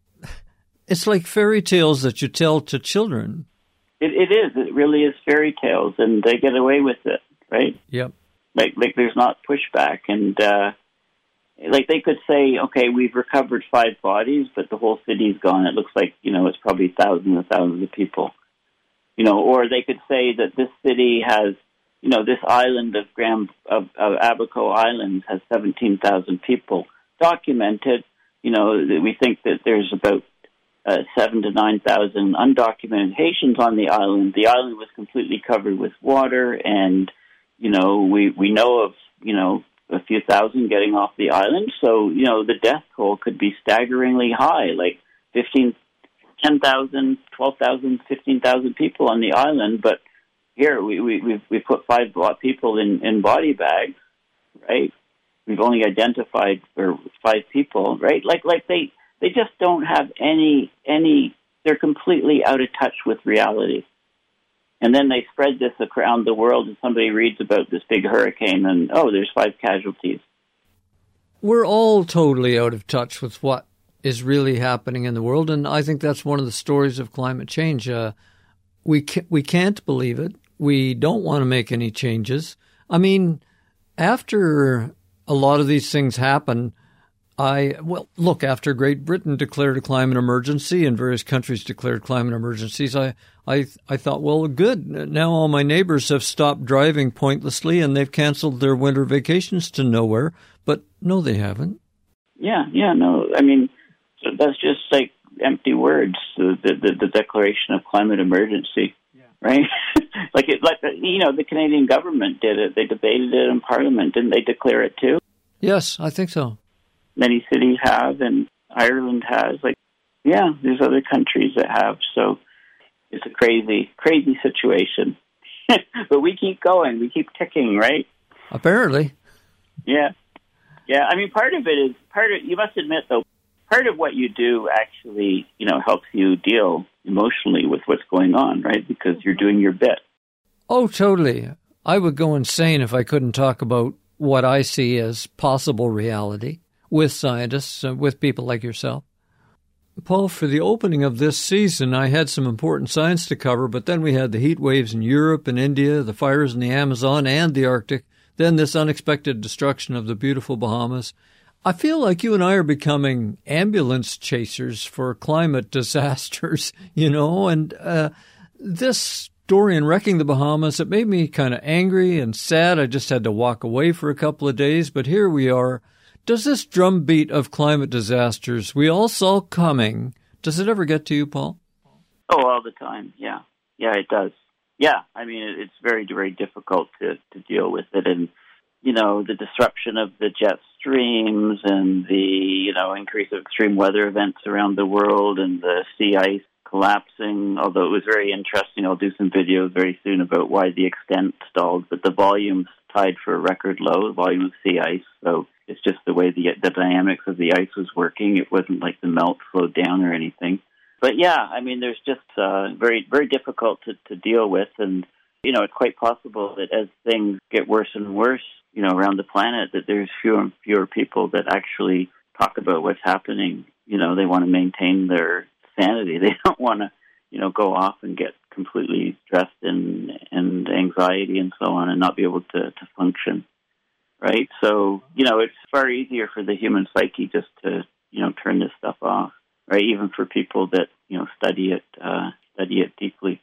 [SPEAKER 2] it's like fairy tales that you tell to children.
[SPEAKER 3] It, it is. It really is fairy tales, and they get away with it, right?
[SPEAKER 2] Yep.
[SPEAKER 3] Like, like there's not pushback, and uh, like they could say, okay, we've recovered five bodies, but the whole city's gone. It looks like, you know, it's probably thousands and thousands of people, you know. Or they could say that this city has, you know, this island of Grand of, of Abaco Islands has seventeen thousand people documented. You know, we think that there's about uh, seven to nine thousand undocumented Haitians on the island. The island was completely covered with water, and you know, we we know of, you know, a few thousand getting off the island. So, you know, the death toll could be staggeringly high, like fifteen, ten thousand, twelve thousand, fifteen thousand people on the island, but here, we we we've, we've put five people in, in body bags, right? We've only identified for five people, right? Like like they, they just don't have any any. They're completely out of touch with reality. And then they spread this around the world, and somebody reads about this big hurricane, and oh, there's five casualties.
[SPEAKER 2] We're all totally out of touch with what is really happening in the world, and I think that's one of the stories of climate change. Uh, we ca- we can't believe it. We don't want to make any changes. I mean, after a lot of these things happen, I, well, look, after Great Britain declared a climate emergency and various countries declared climate emergencies, I, I, I thought, well, good. Now all my neighbors have stopped driving pointlessly and they've canceled their winter vacations to nowhere. But no, they haven't.
[SPEAKER 3] Yeah, yeah, no. I mean, that's just like empty words, the, the, the declaration of climate emergency. Right? like, it, like you know, the Canadian government did it. They debated it in Parliament. Didn't they declare it too?
[SPEAKER 2] Yes, I think so.
[SPEAKER 3] Many cities have, and Ireland has. Like, yeah, there's other countries that have. So it's a crazy, crazy situation. But we keep going. We keep ticking, right?
[SPEAKER 2] Apparently.
[SPEAKER 3] Yeah. Yeah, I mean, part of it is, part of, you must admit, though, part of what you do actually, you know, helps you deal emotionally with what's going on, right? Because you're doing your bit.
[SPEAKER 2] Oh, totally. I would go insane if I couldn't talk about what I see as possible reality with scientists, uh, with people like yourself. Paul, for the opening of this season, I had some important science to cover, but then we had the heat waves in Europe and India, the fires in the Amazon and the Arctic, then this unexpected destruction of the beautiful Bahamas. I feel like you and I are becoming ambulance chasers for climate disasters, you know, and uh, this Dorian wrecking the Bahamas, it made me kind of angry and sad. I just had to walk away for a couple of days, but here we are. Does this drumbeat of climate disasters we all saw coming, does it ever get to you, Paul?
[SPEAKER 3] Oh, all the time, yeah. Yeah, it does. Yeah, I mean, it's very, very difficult to, to deal with it, and you know, the disruption of the jet streams and the, you know, increase of extreme weather events around the world and the sea ice collapsing, although it was very interesting. I'll do some videos very soon about why the extent stalled, but the volume's tied for a record low, the volume of sea ice, so it's just the way the, the dynamics of the ice was working. It wasn't like the melt slowed down or anything. But yeah, I mean, there's just uh, very, very difficult to, to deal with, and, you know, it's quite possible that as things get worse and worse, you know, around the planet, that there's fewer and fewer people that actually talk about what's happening. You know, they want to maintain their sanity. They don't want to, you know, go off and get completely stressed in, in anxiety and so on and not be able to, to function, right? So, you know, it's far easier for the human psyche just to, you know, turn this stuff off, right? Even for people that, you know, study it, uh, study it deeply.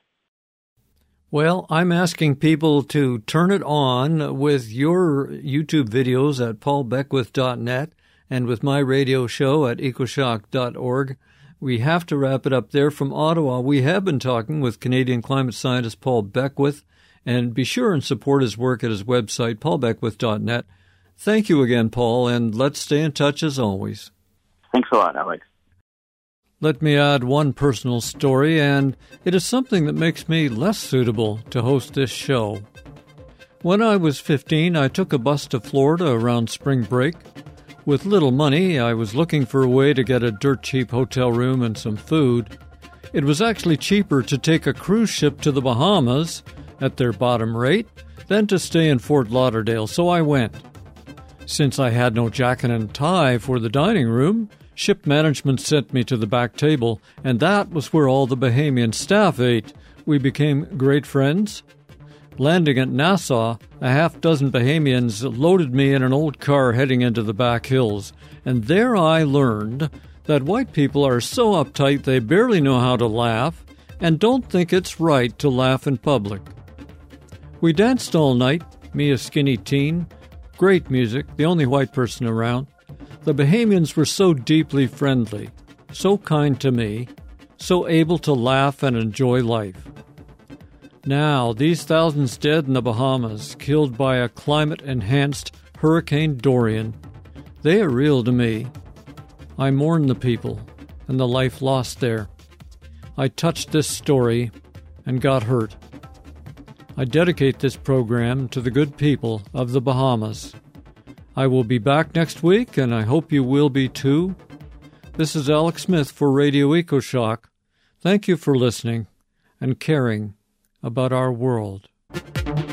[SPEAKER 2] Well, I'm asking people to turn it on with your YouTube videos at paul beckwith dot net and with my radio show at ecoshock dot org. We have to wrap it up there. From Ottawa, we have been talking with Canadian climate scientist Paul Beckwith, and be sure and support his work at his website, paul beckwith dot net. Thank you again, Paul, and let's stay in touch as always.
[SPEAKER 3] Thanks a lot, Alex.
[SPEAKER 2] Let me add one personal story, and it is something that makes me less suitable to host this show. When I was fifteen, I took a bus to Florida around spring break. With little money, I was looking for a way to get a dirt-cheap hotel room and some food. It was actually cheaper to take a cruise ship to the Bahamas at their bottom rate than to stay in Fort Lauderdale, so I went. Since I had no jacket and tie for the dining room, ship management sent me to the back table, and that was where all the Bahamian staff ate. We became great friends. Landing at Nassau, a half dozen Bahamians loaded me in an old car heading into the back hills, and there I learned that white people are so uptight they barely know how to laugh and don't think it's right to laugh in public. We danced all night, me a skinny teen. Great music, the only white person around. The Bahamians were so deeply friendly, so kind to me, so able to laugh and enjoy life. Now, these thousands dead in the Bahamas, killed by a climate-enhanced Hurricane Dorian, they are real to me. I mourn the people and the life lost there. I touched this story and got hurt. I dedicate this program to the good people of the Bahamas. I will be back next week, and I hope you will be too. This is Alex Smith for Radio EcoShock. Thank you for listening and caring about our world.